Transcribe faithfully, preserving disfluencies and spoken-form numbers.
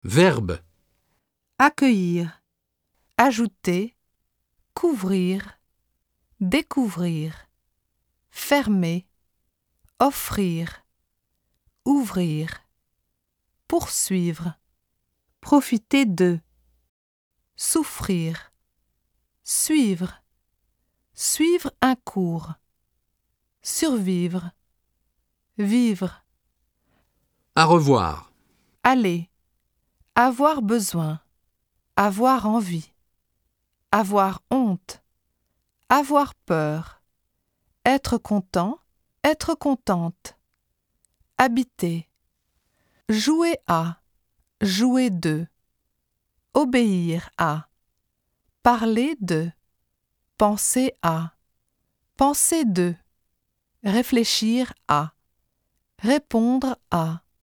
Verbe. Accueillir, ajouter, couvrir, découvrir, fermer, offrir, ouvrir, poursuivre, profiter de, souffrir, suivre, suivre un cours, survivre, vivre, À revoir. aller, avoir besoin, avoir envie, avoir honte, avoir peur, être content, être contente, habiter, jouer à, jouer de, obéir à, parler de, penser à, penser de, réfléchir à, répondre à.